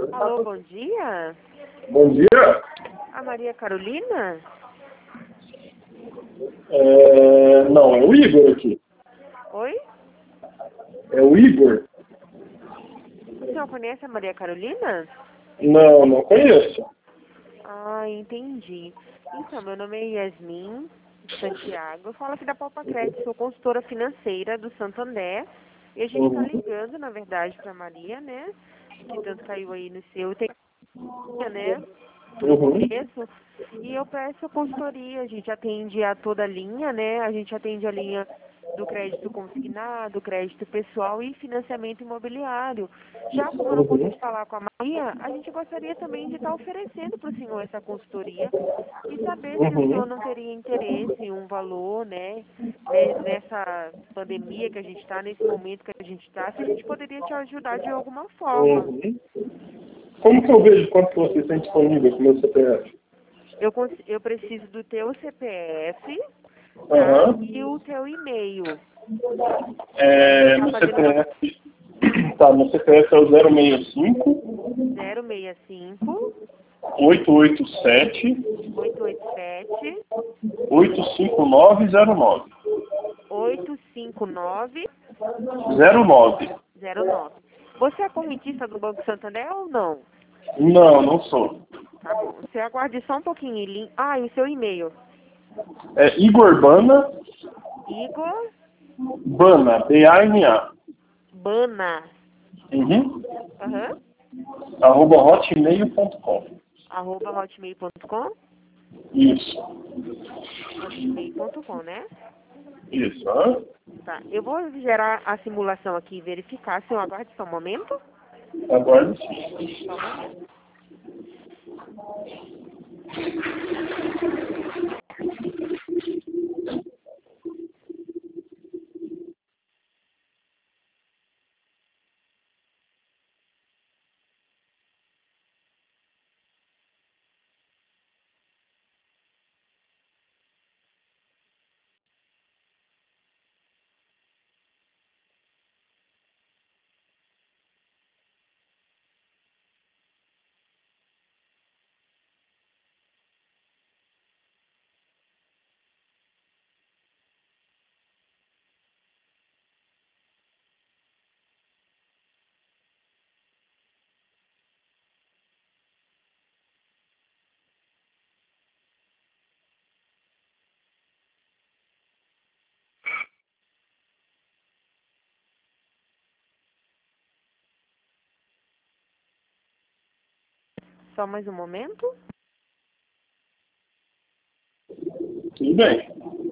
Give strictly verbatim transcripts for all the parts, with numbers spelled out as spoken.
Alô, bom dia. Bom dia. A Maria Carolina? É... Não, é o Igor aqui. Oi? É o Igor? O senhor conhece a Maria Carolina? Não, não conheço. Ah, entendi. Então, meu nome é Yasmin Santiago. Eu falo aqui da Palpa Crédito, sou consultora financeira do Santander. E a gente está Uhum. ligando, na verdade, para Maria, né? Que tanto caiu aí no seu, tem, né? No Uhum. começo. E eu peço consultoria, a gente atende a toda a linha, né? A gente atende a linha do crédito consignado, crédito pessoal e financiamento imobiliário. Já como eu não Uhum. consigo falar com a Maria, a gente gostaria também de estar oferecendo para o senhor essa consultoria e saber se o senhor Uhum. não teria interesse em um valor, né, né, nessa pandemia que a gente está, nesse momento que a gente está, se a gente poderia te ajudar de alguma forma. Uhum. Como que eu vejo quanto que você tem disponível com o meu C P F? Eu, cons- eu preciso do teu C P F, tá? Aham. E o teu e-mail. É, Tá meu fazendo C P F... Tá, meu C P F é o zero seis cinco, zero seis cinco, oito oito sete, oito oito sete, oito cinco nove zero nove. oito cinco nove, zero nove. zero nove. Você é correntista do Banco Santander ou não? Não, não sou. Tá bom. Você aguarde só um pouquinho. Lin- Ah, e o seu e-mail? É Igor Bana, Igor Bana, B A N A. Bana. Uhum. Aham. Arroba hotmail ponto com. Arroba hotmail ponto com. Isso. hotmail ponto com, né? Isso, hã? Tá. Eu vou gerar a simulação aqui e verificar. Se eu aguarde só um momento. Aguardo sim. Só um momento. Só mais um momento. Tudo bem.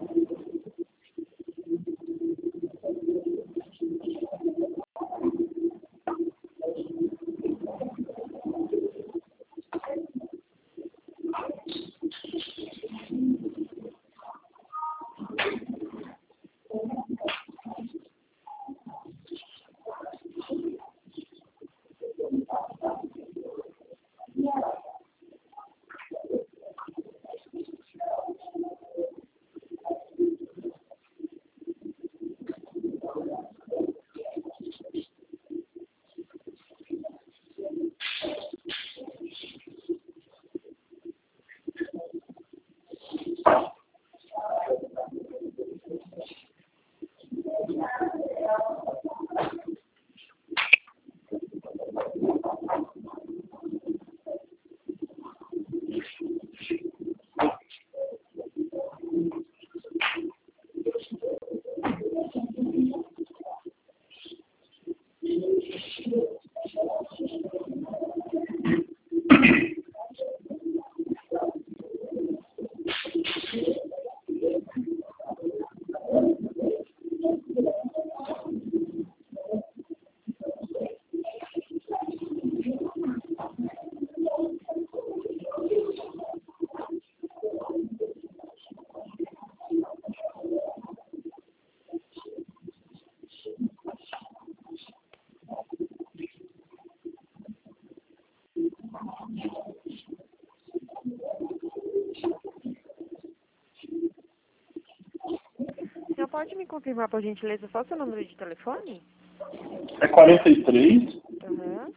O senhor pode me confirmar, por gentileza, só seu número de telefone? É quarenta e três, Aham.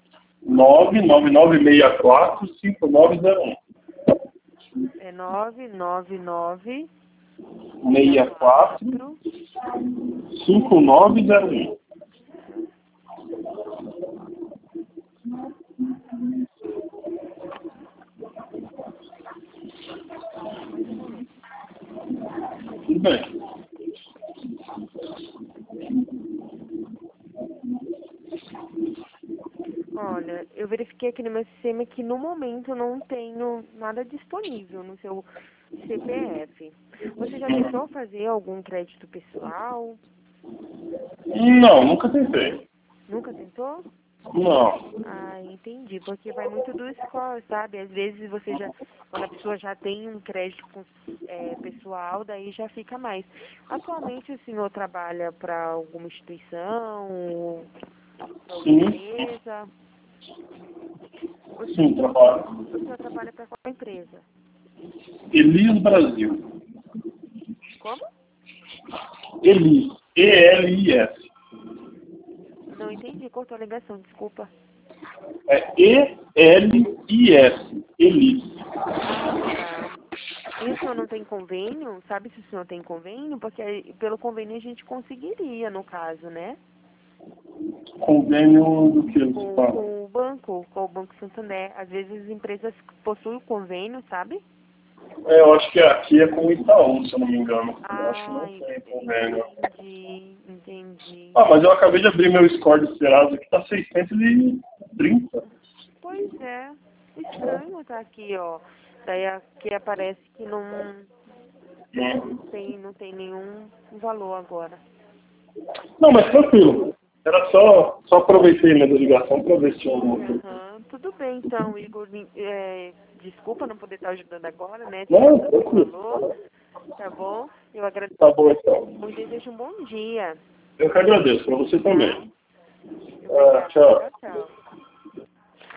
nove nove nove seis quatro cinco nove zero um. É nove nove nove seis quatro cinco nove zero um. Tudo bem. Olha, eu verifiquei aqui no meu sistema que no momento não tenho nada disponível no seu C P F. Você já tentou fazer algum crédito pessoal? Não, nunca tentei. Nunca tentou? Não. Ah, entendi. Porque vai muito do score, sabe? Às vezes você já, quando a pessoa já tem um crédito com- é, pessoal, daí já fica mais. Atualmente o senhor trabalha para alguma instituição, para alguma Sim. empresa? O Sim, senhor, trabalho. o senhor trabalha para qual empresa? Elis Brasil. Como? Elis. E L I S. Não entendi, cortou a ligação, desculpa. É E L I S. Elis. Ah, tá. E o senhor não tem convênio? Sabe se o senhor tem convênio? Porque aí, pelo convênio a gente conseguiria, no caso, né? Convênio do que eles Com, falam? com o banco, com o Banco Santander. Às vezes as empresas possuem convênio, sabe? É, eu acho que aqui é com o Itaú, se eu não me engano. Eu acho que Ah, não tem convênio. entendi, entendi. Ah, mas eu acabei de abrir meu score de Serasa aqui, tá seiscentos e trinta. Pois é, estranho tá aqui, ó. Daí aqui aparece que não, não tem, não tem nenhum valor agora. Não, mas tranquilo. Era só, só aproveitei minha ligação para ver se tinha alguma coisa. Uhum. Tudo bem, então, Igor. É, desculpa não poder estar ajudando agora, né? Não, Tirando o tranquilo. valor, tá bom? Eu agradeço Tá bom, então. e desejo um bom dia. Eu que agradeço, para você também. Tá? Ah, Obrigada. tchau. Tchau, tchau.